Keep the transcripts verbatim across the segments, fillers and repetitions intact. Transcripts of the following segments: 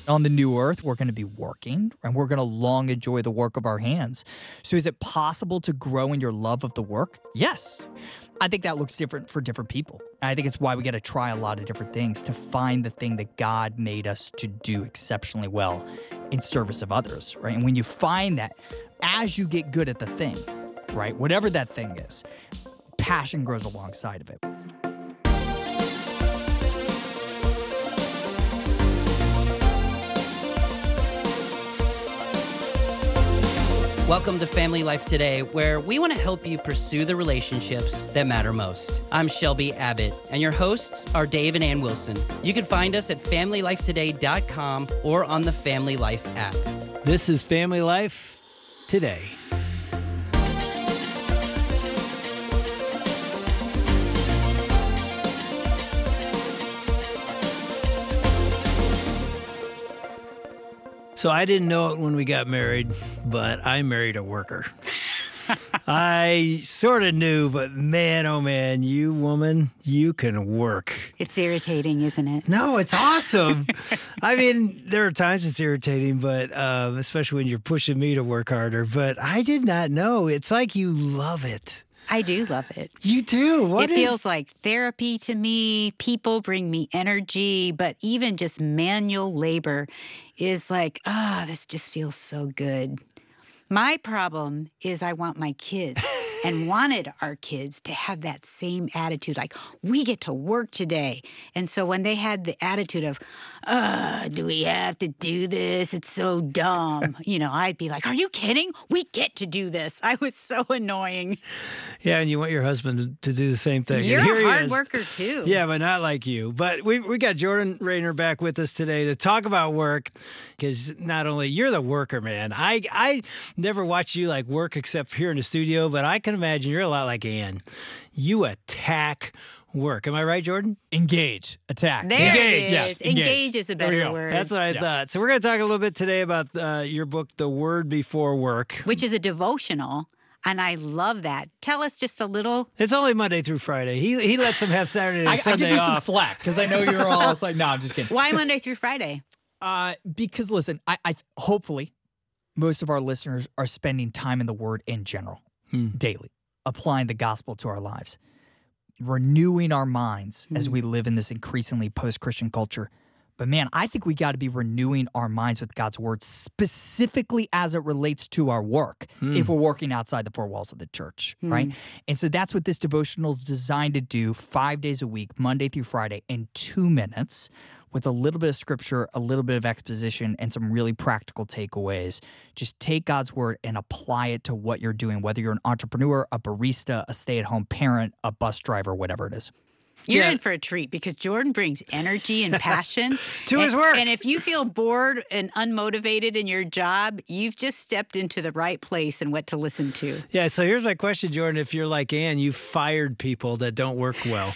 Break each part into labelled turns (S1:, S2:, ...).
S1: On the new earth, we're going to be working, and we're going to long enjoy the work of our hands. So is it possible to grow in your love of the work? Yes. I think that looks different for different people. And I think it's why we got to try a lot of different things to find the thing that God made us to do exceptionally well in service of others, right? And when you find that, as you get good at the thing, right, whatever that thing is, passion grows alongside of it.
S2: Welcome to Family Life Today, where we want to help you pursue the relationships that matter most. I'm Shelby Abbott, and your hosts are Dave and Ann Wilson. You can find us at family life today dot com or on the Family Life app.
S3: This is Family Life Today. So I didn't know it when we got married, but I married a worker. I sort of knew, but man, oh man, you woman, you can work.
S4: It's irritating, isn't it?
S3: No, it's awesome. I mean, there are times it's irritating, but uh, especially when you're pushing me to work harder. But I did not know. It's like you love it.
S4: I do love it.
S3: You do? What
S4: it
S3: is...
S4: feels like therapy to me. People bring me energy, but even just manual labor is like, ah, oh, this just feels so good. My problem is I want my kids and wanted our kids to have that same attitude, like, we get to work today. And so when they had the attitude of, uh, do we have to do this? It's so dumb. You know, I'd be like, are you kidding? We get to do this. I was so annoying.
S3: Yeah, and you want your husband to do the same thing.
S4: You're
S3: and here
S4: a hard
S3: he is.
S4: worker, too.
S3: Yeah, but not like you. But we we got Jordan Raynor back with us today to talk about work, because not only you're the worker, man. I, I never watched you like work except here in the studio, but I can imagine you're a lot like Ann. You attack work. Am I right, Jordan?
S1: Engage. Attack.
S4: There
S1: engage.
S4: it is.
S1: Yes, engage.
S4: Engage is a better word.
S3: That's what I
S1: yeah.
S3: thought. So we're going to talk a little bit today about uh, your book, The Word Before Work.
S4: Which is a devotional, and I love that. Tell us just a little.
S3: It's only Monday through Friday. He he lets them have Saturday and
S1: I,
S3: Sunday
S1: I give you
S3: off.
S1: some slack, because I know you're all it's like, no, I'm just kidding.
S4: Why Monday through Friday?
S1: Uh, because, listen, I, I hopefully most of our listeners are spending time in the Word in general,
S3: hmm.
S1: daily, applying the gospel to our lives, renewing our minds
S4: Hmm.
S1: as we live in this increasingly post-Christian culture. But man, I think we got to be renewing our minds with God's Word, specifically as it relates to our work,
S3: Hmm.
S1: if we're working outside the four walls of the church,
S4: Hmm.
S1: right? And so that's what this devotional is designed to do five days a week, Monday through Friday, in two minutes, with a little bit of scripture, a little bit of exposition, and some really practical takeaways. Just take God's Word and apply it to what you're doing, whether you're an entrepreneur, a barista, a stay-at-home parent, a bus driver, whatever it is.
S4: You're
S3: Yeah.
S4: in for a treat, because Jordan brings energy and passion
S3: To
S4: and,
S3: his work.
S4: And if you feel bored and unmotivated in your job, you've just stepped into the right place and what to listen to.
S3: Yeah, so here's my question, Jordan. If you're like Ann, you fired people that don't work well.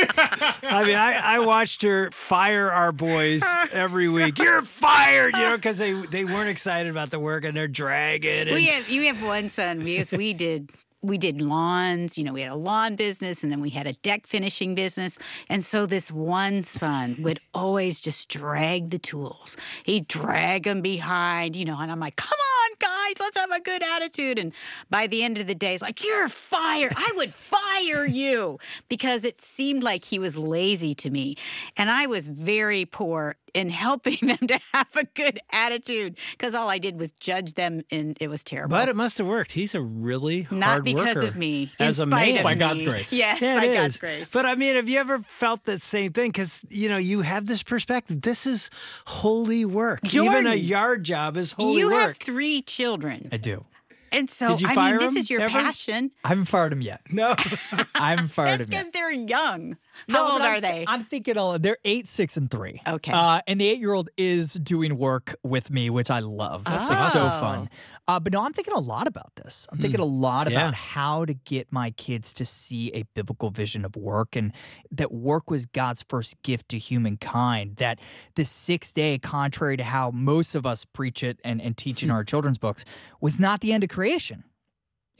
S3: I mean, I, I watched her fire our boys every week. You're fired, you know, because they, they weren't excited about the work and they're dragging. And...
S4: We have you have one son because we did. We did lawns, you know, we had a lawn business, and then we had a deck finishing business. And so this one son would always just drag the tools. He'd drag them behind, you know, and I'm like, come on, guys, let's have a good attitude. And by the end of the day, it's like, you're fired. I would fire you, because it seemed like he was lazy to me. And I was very poor in helping them to have a good attitude, because all I did was judge them, and it was terrible.
S3: But it must have worked. He's a really
S4: Not
S3: hard
S4: because
S3: worker
S4: of me.
S3: as
S4: in
S3: a
S4: spite
S3: man.
S4: of
S1: By
S4: me.
S1: God's grace.
S4: Yes,
S3: Yeah,
S4: by
S3: it
S4: God's
S3: is.
S4: grace.
S3: But I mean, have you ever felt that same thing? Because, you know, you have this perspective. This is holy work. Even a
S4: Jordan,
S3: yard job is holy
S4: you
S3: work.
S4: have three children.
S1: I do.
S4: And so,
S3: Did you
S4: I
S3: fire
S4: mean, this
S3: them
S4: is your
S3: ever?
S4: passion.
S1: I haven't fired him yet.
S3: No.
S1: I haven't fired
S4: That's
S1: him
S4: because
S1: yet.
S4: they're young. How
S1: No,
S4: old
S1: but I'm
S4: are
S1: th-
S4: they?
S1: I'm thinking all, they're eight, six, and three.
S4: Okay.
S1: Uh, and the eight-year-old is doing work with me, which I love. That's like so
S4: Oh.
S1: fun. Uh, but no, I'm thinking a lot about this. I'm thinking a lot
S3: Yeah.
S1: about how to get my kids to see a biblical vision of work, and that work was God's first gift to humankind. That the sixth day, contrary to how most of us preach it and, and teach in our children's books, was not the end of creation.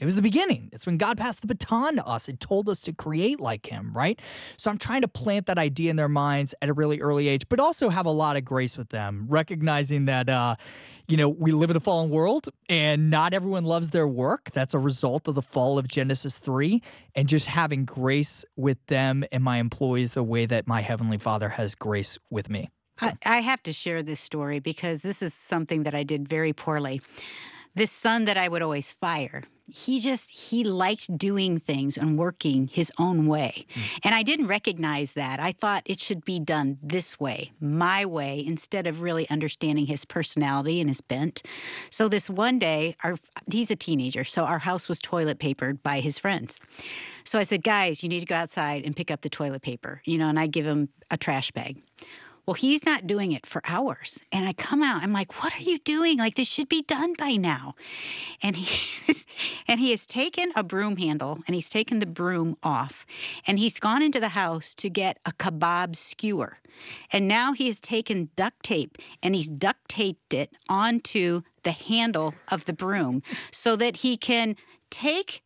S1: It was the beginning. It's when God passed the baton to us and told us to create like him, right? So I'm trying to plant that idea in their minds at a really early age, but also have a lot of grace with them, recognizing that, uh, you know, we live in a fallen world and not everyone loves their work. That's a result of the fall of Genesis three, and just having grace with them and my employees the way that my Heavenly Father has grace with me. So.
S4: I, I have to share this story because this is something that I did very poorly. This son that I would always fire, he just, he liked doing things and working his own way. Mm. And I didn't recognize that. I thought it should be done this way, my way, instead of really understanding his personality and his bent. So this one day, our, he's a teenager, so our house was toilet papered by his friends. So I said, guys, you need to go outside and pick up the toilet paper, you know, and I give him a trash bag. Well, he's not doing it for hours. And I come out, I'm like, what are you doing? Like, this should be done by now. And he and he has taken a broom handle and he's taken the broom off. And he's gone into the house to get a kebab skewer. And now he has taken duct tape and he's duct taped it onto the handle of the broom so that he can take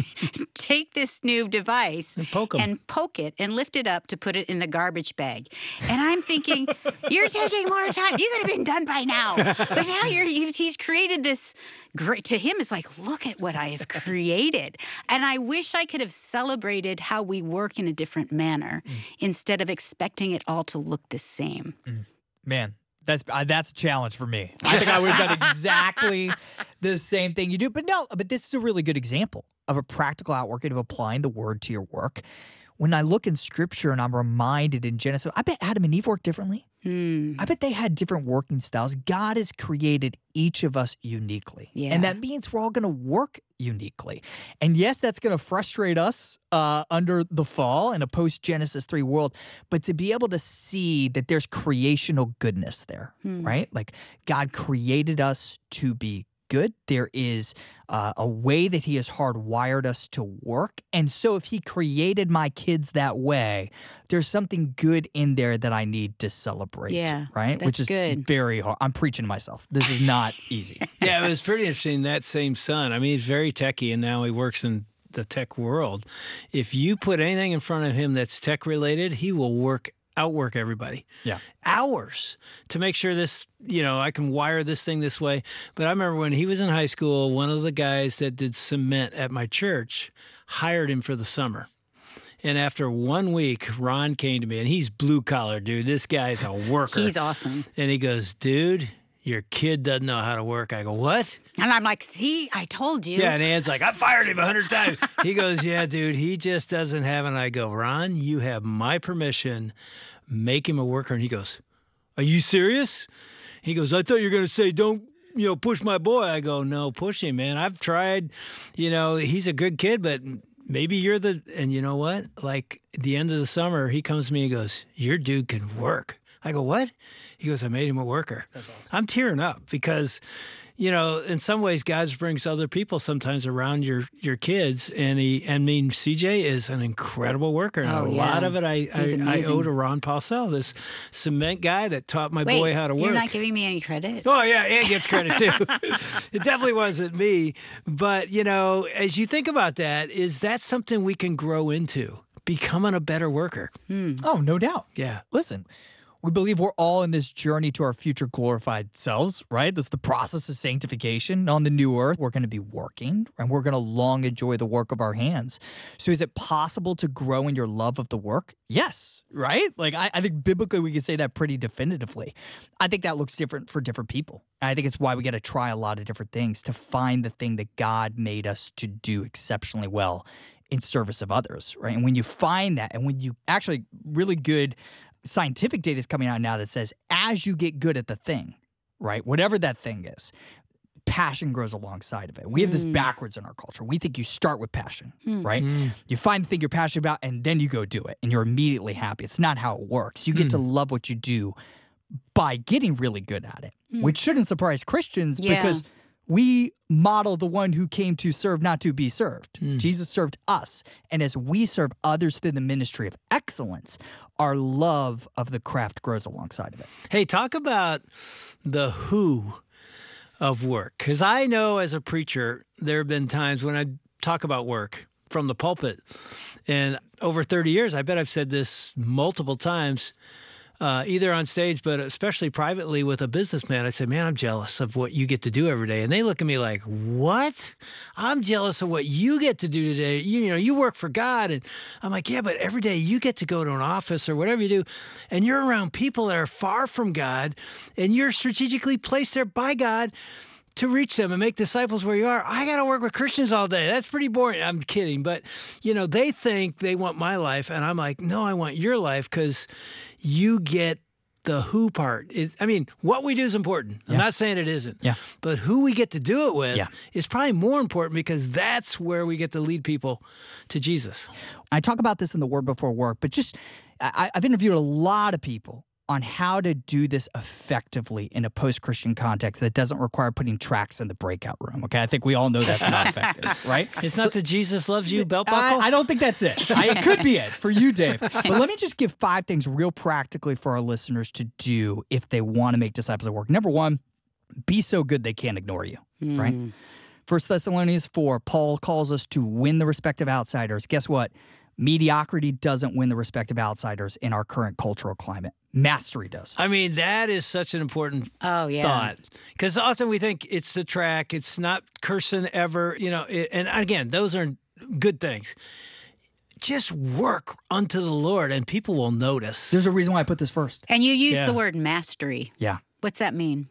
S4: take this new device
S3: and poke,
S4: and poke it and lift it up to put it in the garbage bag. And I'm thinking, you're taking more time. You could have been done by now. But now you're, you've, he's created this great, to him, it's like, look at what I have created. And I wish I could have celebrated how we work in a different manner mm. instead of expecting it all to look the same.
S1: Mm. Man. That's uh, that's a challenge for me. I think I would have done exactly the same thing you do. But no, but this is a really good example of a practical outworking of applying the word to your work. When I look in Scripture and I'm reminded in Genesis, I bet Adam and Eve worked differently. Mm. I bet they had different working styles. God has created each of us uniquely.
S4: Yeah.
S1: And that means we're all going to work uniquely. And yes, that's going to frustrate us uh, under the fall in a post-Genesis three world, but to be able to see that there's creational goodness there, mm. right? Like God created us to be good. There is uh, a way that he has hardwired us to work. And so if he created my kids that way, there's something good in there that I need to celebrate.
S4: Yeah,
S1: right?
S4: That's
S1: Which is
S4: good.
S1: very hard. I'm preaching to myself. This is not easy.
S3: Yeah, it was pretty interesting, that same son. I mean, he's very techie, and now he works in the tech world. If you put anything in front of him that's tech related, he will work outwork everybody.
S1: Yeah.
S3: Hours to make sure this, you know, I can wire this thing this way. But I remember when he was in high school, one of the guys that did cement at my church hired him for the summer. And after one week, Ron came to me, and he's blue collar, dude. This guy's a worker.
S4: He's awesome.
S3: And he goes, dude, your kid doesn't know how to work. I go, what?
S4: And I'm like, see, I told you.
S3: Yeah, and Ann's like, I fired him a hundred times. He goes, yeah, dude, he just doesn't have it. And I go, Ron, you have my permission. Make him a worker. And he goes, are you serious? He goes, I thought you were going to say, don't, you know, push my boy. I go, no, push him, man. I've tried, you know, he's a good kid, but maybe you're the, and you know what? Like at the end of the summer, he comes to me and goes, your dude can work. I go, what? He goes, I made him a worker.
S1: That's awesome.
S3: I'm tearing up because, you know, in some ways, God brings other people sometimes around your your kids. And he, I mean, C J is an incredible worker. And
S4: oh,
S3: a
S4: yeah.
S3: lot of it I, I, I owe to Ron Paulsell, this cement guy that taught my
S4: Wait,
S3: boy how to work.
S4: You're not giving me any credit?
S3: Oh, yeah, Ann gets credit too. It definitely wasn't me. But, you know, as you think about that, is that something we can grow into, becoming a better worker?
S4: Hmm.
S1: Oh, no doubt.
S3: Yeah.
S1: Listen. We believe we're all in this journey to our future glorified selves, right? That's the process of sanctification. On the new earth, we're going to be working, and we're going to long enjoy the work of our hands. So is it possible to grow in your love of the work? Yes, right? Like, I, I think biblically we can say that pretty definitively. I think that looks different for different people. And I think it's why we got to try a lot of different things to find the thing that God made us to do exceptionally well in service of others, right? And when you find that, and when you actually really good scientific data is coming out now that says as you get good at the thing, right, whatever that thing is, passion grows alongside of it. We have this backwards in our culture. We think you start with passion, mm. right? Mm. You find the thing you're passionate about, and then you go do it, and you're immediately happy. It's not how it works. You get mm. to love what you do by getting really good at it, mm. which shouldn't surprise Christians
S4: yeah.
S1: because we model the one who came to serve, not to be served. Mm. Jesus served us. And as we serve others through the ministry of excellence, our love of the craft grows alongside of it.
S3: Hey, talk about the who of work. Because I know as a preacher, there have been times when I talk about work from the pulpit. And over thirty years, I bet I've said this multiple times, uh, either on stage, but especially privately with a businessman. I said, man, I'm jealous of what you get to do every day. And they look at me like, what? I'm jealous of what you get to do today. You, you know, you work for God. And I'm like, yeah, but every day you get to go to an office or whatever you do, and you're around people that are far from God, and you're strategically placed there by God to reach them and make disciples where you are. I got to work with Christians all day. That's pretty boring. I'm kidding. But, you know, they think they want my life. And I'm like, no, I want your life because you get the who part. It, I mean, what we do is important. I'm
S1: Yeah.
S3: not saying it isn't.
S1: Yeah.
S3: But who we get to do it with
S1: Yeah.
S3: is probably more important because that's where we get to lead people to Jesus.
S1: I talk about this in the Word Before Work, but just I, I've interviewed a lot of people on how to do this effectively in a post-Christian context that doesn't require putting tracks in the breakout room. Okay, I think we all know that's not effective, right?
S3: It's not the Jesus loves you belt buckle.
S1: I, I don't think that's it. I, it could be it for you, Dave. But let me just give five things real practically for our listeners to do if they want to make disciples at work. Number one, be so good they can't ignore you,
S4: Mm.
S1: right? First Thessalonians four, Paul calls us to win the respect of outsiders. Guess what? Mediocrity doesn't win the respect of outsiders in our current cultural climate. Mastery does.
S3: I mean, that is such an important
S4: Oh, yeah.
S3: thought. Because often we think it's the track, it's not cursing ever, you know, it, and again, those are good things. Just work unto the Lord and people will notice.
S1: There's a reason why I put this first.
S4: And you use
S3: Yeah.
S4: the word mastery.
S1: Yeah.
S4: What's that mean?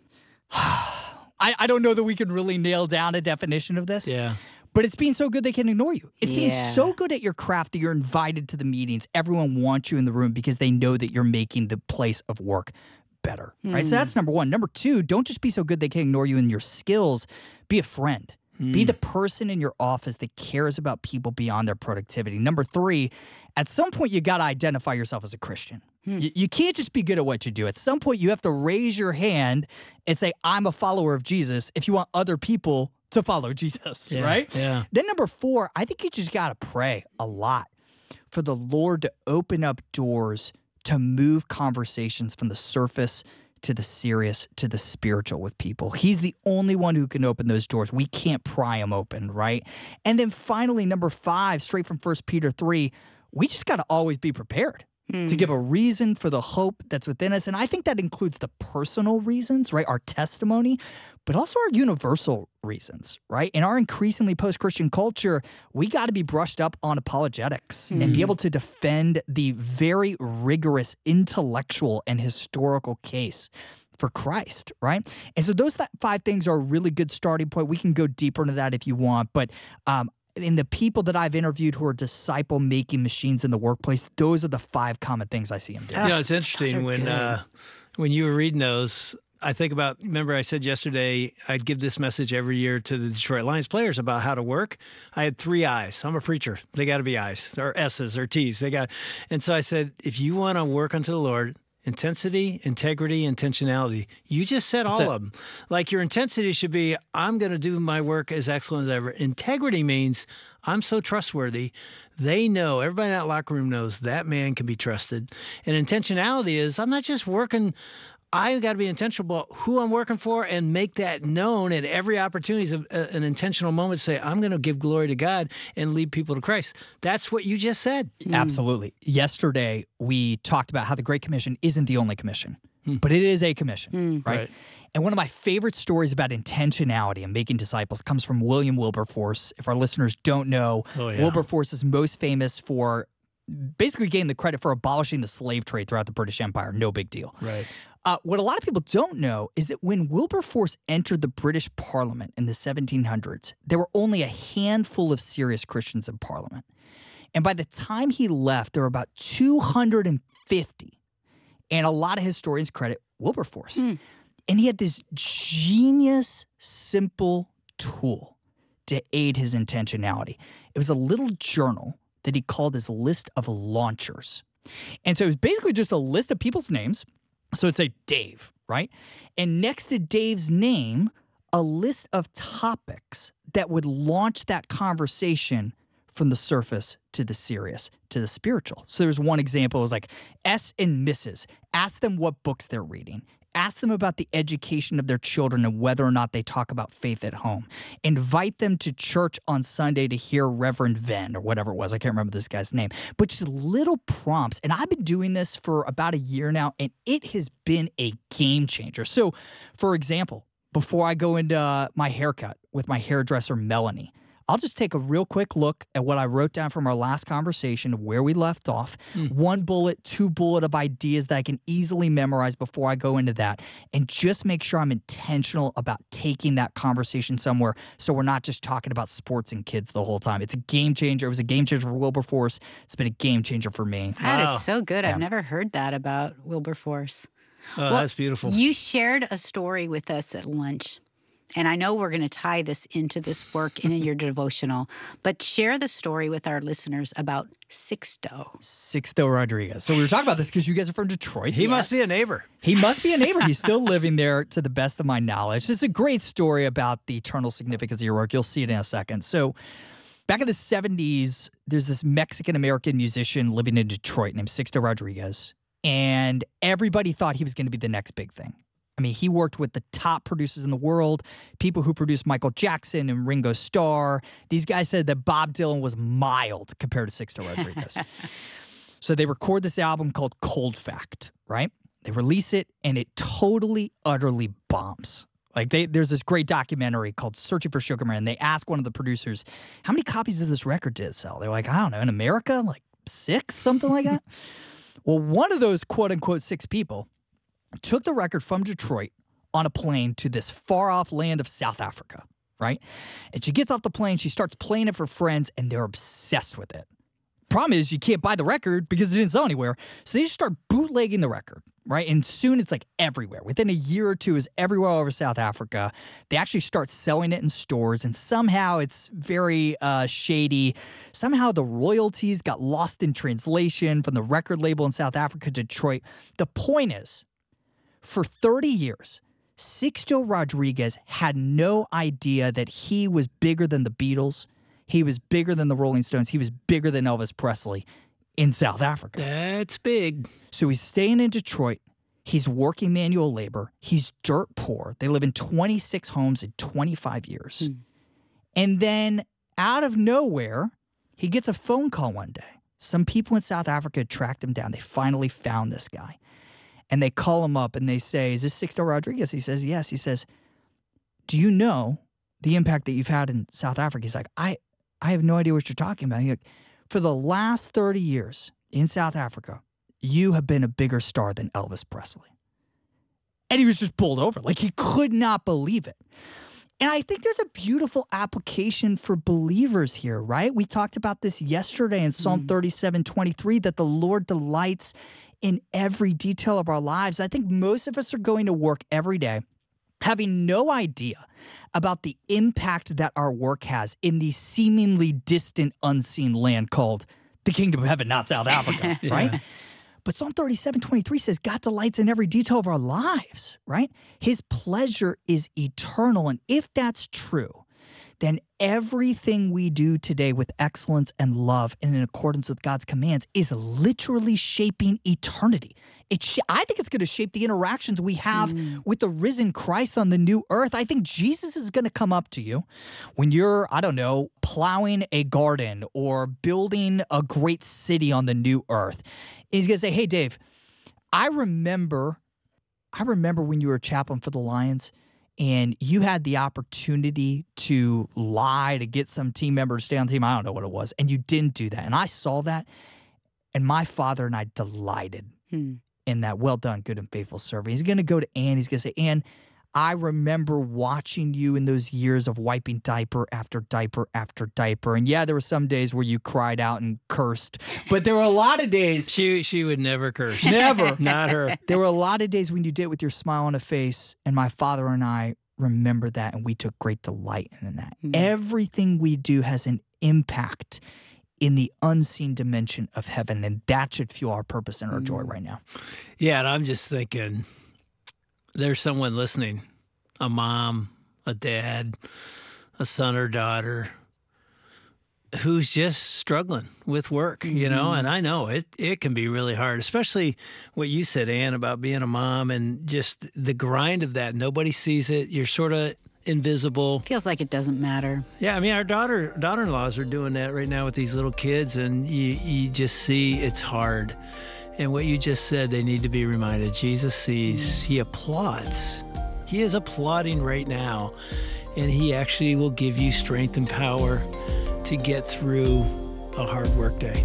S1: I, I don't know that we can really nail down a definition of this.
S3: Yeah.
S1: But it's being so good they can ignore you. It's being
S4: Yeah.
S1: so good at your craft that you're invited to the meetings. Everyone wants you in the room because they know that you're making the place of work better, right? So that's number one. Number two, don't just be so good they can ignore you in your skills. Be a friend. Be the person in your office that cares about people beyond their productivity. Number three, at some point you got to identify yourself as a Christian. You, you can't just be good at what you do. At some point you have to raise your hand and say, I'm a follower of Jesus if you want other people to follow Jesus,
S3: Yeah,
S1: right?
S3: yeah.
S1: Then number four, I think you just got to pray a lot for the Lord to open up doors to move conversations from the surface to the serious to the spiritual with people. He's the only one who can open those doors. We can't pry them open, right? And then finally, number five, straight from First Peter three, we just got to always be prepared to give a reason for the hope that's within us. And I think that includes the personal reasons, right? Our testimony, but also our universal reasons, right? In our increasingly post-Christian culture, we got to be brushed up on apologetics and be able to defend the very rigorous intellectual and historical case for Christ, right? And so those th- five things are a really good starting point. We can go deeper into that if you want, but um, in the people that I've interviewed who are disciple-making machines in the workplace, those are the five common things I see them do.
S3: You know, it's
S4: those are
S3: interesting when
S4: good.
S3: uh, when you were reading those. I think about. Remember, I said yesterday I'd give this message every year to the Detroit Lions players about how to work. I had three I's. I'm a preacher. They got to be I's or S's or T's. They got. And so I said, if you want to work unto the Lord, intensity, integrity, intentionality. You just said all
S1: it.
S3: of them. Like your intensity should be, I'm going to do my work as excellent as ever. Integrity means I'm so trustworthy. They know, everybody in that locker room knows that man can be trusted. And intentionality is, I'm not just working, I got to be intentional about who I'm working for and make that known at every opportunity is a, a, an intentional moment to say, I'm going to give glory to God and lead people to Christ. That's what you just said.
S1: Absolutely. Yesterday, we talked about how the Great Commission isn't the only commission, but it is a commission, right?
S3: Right.
S1: And one of my favorite stories about intentionality and making disciples comes from William Wilberforce. If our listeners don't know,
S3: Oh, yeah.
S1: Wilberforce is most famous for basically getting the credit for abolishing the slave trade throughout the British Empire. No big deal.
S3: Right.
S1: Uh, what a lot of people don't know is that when Wilberforce entered the British Parliament in the seventeen hundreds, there were only a handful of serious Christians in Parliament. And by the time he left, there were about two hundred fifty. And a lot of historians credit Wilberforce. And he had this genius, simple tool to aid his intentionality. It was a little journal that he called his list of launchers. And so it was basically just a list of people's names. So it'd say Dave, right? And next to Dave's name, a list of topics that would launch that conversation from the surface to the serious, to the spiritual. So there's one example. It was like S and Missus Ask them what books they're reading. Ask them about the education of their children and whether or not they talk about faith at home. Invite them to church on Sunday to hear Reverend Venn or whatever it was. I can't remember this guy's name. But just little prompts. And I've been doing this for about a year now, and it has been a game changer. So, for example, before I go into uh, my haircut with my hairdresser, Melanie, I'll just take a real quick look at what I wrote down from our last conversation of where we left off. Mm. One bullet, two bullet of ideas that I can easily memorize before I go into that. And just make sure I'm intentional about taking that conversation somewhere so we're not just talking about sports and kids the whole time. It's a game changer. It was a game changer for Wilberforce. It's been a game changer for me.
S4: That
S3: Wow.
S4: is so good.
S1: Yeah.
S4: I've never heard that about Wilberforce.
S3: Oh,
S4: Well,
S3: that's beautiful.
S4: You shared a story with us at lunch. And I know we're going to tie this into this work and in your devotional, but share the story with our listeners about Sixto.
S1: Sixto Rodriguez. So we were talking about this because you guys are from Detroit.
S3: he must be a neighbor.
S1: He must be a neighbor. He's still living there to the best of my knowledge. It's a great story about the eternal significance of your work. You'll see it in a second. So back in the seventies, there's this Mexican-American musician living in Detroit named Sixto Rodriguez. And everybody thought he was going to be the next big thing. I mean, he worked with the top producers in the world, people who produced Michael Jackson and Ringo Starr. These guys said that Bob Dylan was mild compared to Sixto Rodriguez. So they record this album called Cold Fact, right? They release it, and it totally, utterly bombs. Like, they, there's this great documentary called Searching for Sugar Man. They ask one of the producers, how many copies of this record did it sell? They're like, I don't know, in America, like six, something like that? Well, one of those quote-unquote six people took the record from Detroit on a plane to this far-off land of South Africa, right? And she gets off the plane, she starts playing it for friends, and they're obsessed with it. Problem is, you can't buy the record because it didn't sell anywhere, so they just start bootlegging the record, right? And soon it's like everywhere. Within a year or two, it's everywhere all over South Africa. They actually start selling it in stores, and somehow it's very uh, shady. Somehow the royalties got lost in translation from the record label in South Africa to Detroit. The point is, for thirty years, Sixto Rodriguez had no idea that he was bigger than the Beatles. He was bigger than the Rolling Stones. He was bigger than Elvis Presley in South Africa.
S3: That's big.
S1: So he's staying in Detroit. He's working manual labor. He's dirt poor. They live in twenty-six homes in twenty-five years. Hmm. And then out of nowhere, he gets a phone call one day. Some people in South Africa tracked him down. They finally found this guy. And they call him up and they say, is this Sixto Rodriguez? He says, yes. He says, do you know the impact that you've had in South Africa? He's like, I, I have no idea what you're talking about. He's like, for the last thirty years in South Africa, you have been a bigger star than Elvis Presley. And he was just pulled over. Like, he could not believe it. And I think there's a beautiful application for believers here, right? We talked about this yesterday in Psalm mm. thirty-seven twenty-three, that the Lord delights in every detail of our lives. I think most of us are going to work every day having no idea about the impact that our work has in the seemingly distant, unseen land called the Kingdom of Heaven, not South Africa, yeah. right? But Psalm thirty-seven twenty-three says God delights in every detail of our lives, right? His pleasure is eternal. And if that's true, then everything we do today with excellence and love and in accordance with God's commands is literally shaping eternity. It sh- I think it's going to shape the interactions we have mm. with the risen Christ on the new earth. I think Jesus is going to come up to you when you're, I don't know, plowing a garden or building a great city on the new earth. And he's going to say, hey, Dave, I remember, I remember when you were a chaplain for the Lions and you had the opportunity to lie to get some team member to stay on the team. I don't know what it was. And you didn't do that. And I saw that. And my father and I delighted hmm. in that. Well done, good and faithful servant. He's going to go to Ann. He's going to say, Ann, I remember watching you in those years of wiping diaper after diaper after diaper. And yeah, there were some days where you cried out and cursed. But there were a lot of days.
S3: She she would never curse.
S1: Never.
S3: Not her.
S1: There were a lot of days when you did it with your smile on a face. And my father and I remember that. And we took great delight in that. Mm. Everything we do has an impact in the unseen dimension of heaven. And that should fuel our purpose and our mm. joy right now.
S3: Yeah, and I'm just thinking, there's someone listening, a mom, a dad, a son or daughter, who's just struggling with work, you know, and I know it, it can be really hard, especially what you said, Ann, about being a mom and just the grind of that. Nobody sees it. You're sort of invisible.
S4: Feels like it doesn't matter.
S3: Yeah, I mean, our daughter, daughter-in-laws are doing that right now with these little kids, and you, you just see it's hard. And what you just said, they need to be reminded. Jesus sees, he applauds. He is applauding right now, and he actually will give you strength and power to get through a hard work day.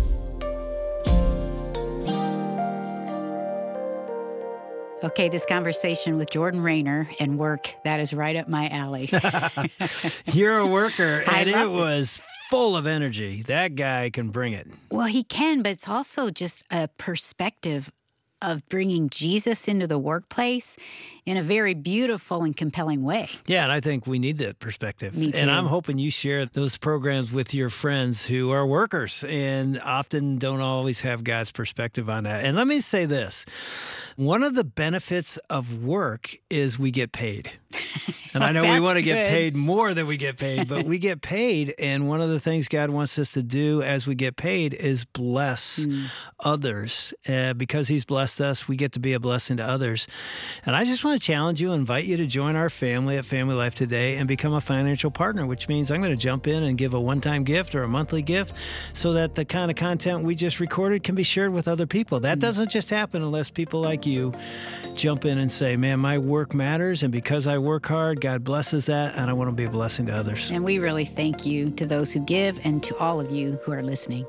S4: Okay, this conversation with Jordan Rayner and work, that is right up my alley.
S3: You're a worker,
S4: I
S3: and it
S4: love
S3: was full of energy. That guy can bring it.
S4: Well, he can, but it's also just a perspective of bringing Jesus into the workplace in a very beautiful and compelling way.
S3: Yeah, and I think we need that perspective.
S4: Me too.
S3: And I'm hoping you share those programs with your friends who are workers and often don't always have God's perspective on that. And let me say this. One of the benefits of work is we get paid. And I know we
S4: That's
S3: want to get
S4: good.
S3: paid more than we get paid, but we get paid. And one of the things God wants us to do as we get paid is bless
S4: Mm.
S3: others. Uh, because he's blessed us, we get to be a blessing to others. And I just want to challenge you, invite you to join our family at Family Life Today and become a financial partner, which means I'm going to jump in and give a one-time gift or a monthly gift so that the kind of content we just recorded can be shared with other people. That doesn't just happen unless people like you jump in and say, man, my work matters, and because I work hard, God blesses that, and I want to be a blessing to others.
S4: And we really thank you to those who give and to all of you who are listening.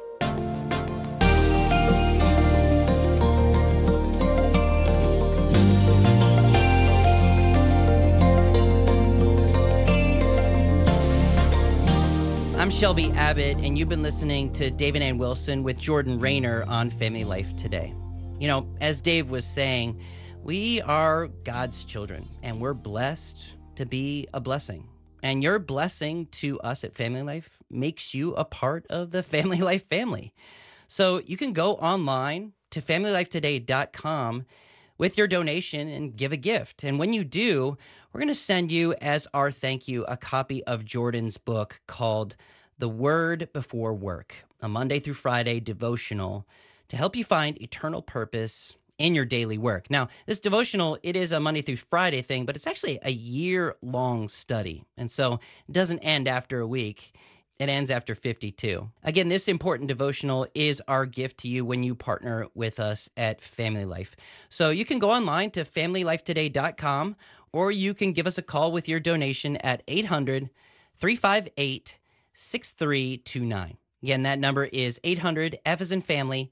S2: I'm Shelby Abbott, and you've been listening to Dave and Ann Wilson with Jordan Rayner on Family Life Today. You know, as Dave was saying, we are God's children, and we're blessed to be a blessing. And your blessing to us at Family Life makes you a part of the Family Life family. So you can go online to family life today dot com with your donation and give a gift. And when you do, we're going to send you, as our thank you, a copy of Jordan's book called The Word Before Work, a Monday through Friday devotional to help you find eternal purpose in your daily work. Now, this devotional, it is a Monday through Friday thing, but it's actually a year-long study. And so it doesn't end after a week. It ends after fifty-two. Again, this important devotional is our gift to you when you partner with us at Family Life. So you can go online to family life today dot com, or you can give us a call with your donation at eight hundred, three five eight, six three two nine. Again, that number is eight hundred, F as in family,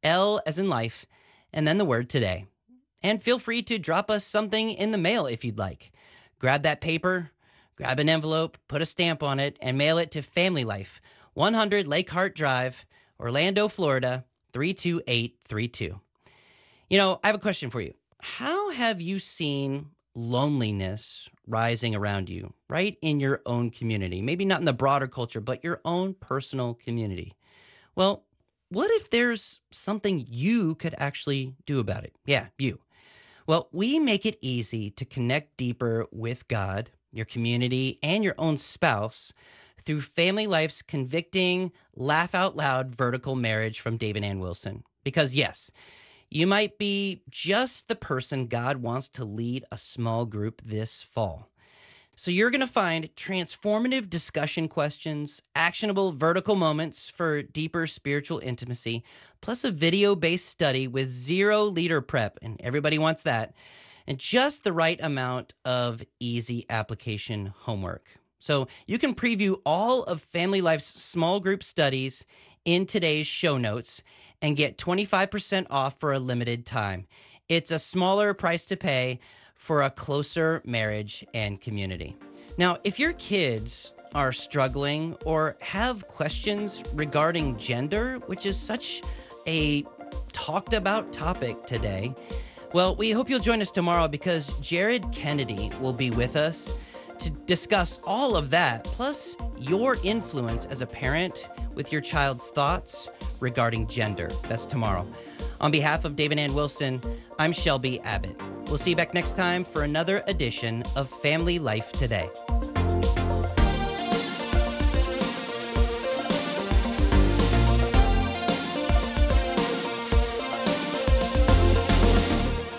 S2: L as in life, and then the word today. And feel free to drop us something in the mail if you'd like. Grab that paper, grab an envelope, put a stamp on it, and mail it to Family Life, one hundred Lake Hart Drive, Orlando, Florida, three two eight three two. You know, I have a question for you. How have you seen loneliness rising around you, right in your own community? Maybe not in the broader culture, but your own personal community. Well, what if there's something you could actually do about it? Yeah, you. Well, we make it easy to connect deeper with God, your community, and your own spouse through Family Life's convicting, laugh out loud vertical marriage from Dave and Ann Wilson. Because yes, you might be just the person God wants to lead a small group this fall. So you're going to find transformative discussion questions, actionable vertical moments for deeper spiritual intimacy, plus a video-based study with zero leader prep, and everybody wants that, and just the right amount of easy application homework. So you can preview all of Family Life's small group studies in today's show notes and get twenty-five percent off for a limited time. It's a smaller price to pay for a closer marriage and community. Now, if your kids are struggling or have questions regarding gender, which is such a talked about topic today, well, we hope you'll join us tomorrow because Jared Kennedy will be with us to discuss all of that, plus your influence as a parent with your child's thoughts regarding gender. That's tomorrow. On behalf of Dave and Ann Wilson, I'm Shelby Abbott. We'll see you back next time for another edition of Family Life Today.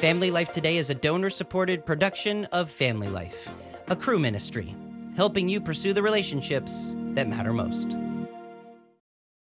S2: Family Life Today is a donor-supported production of Family Life, a Cru ministry, helping you pursue the relationships that matter most.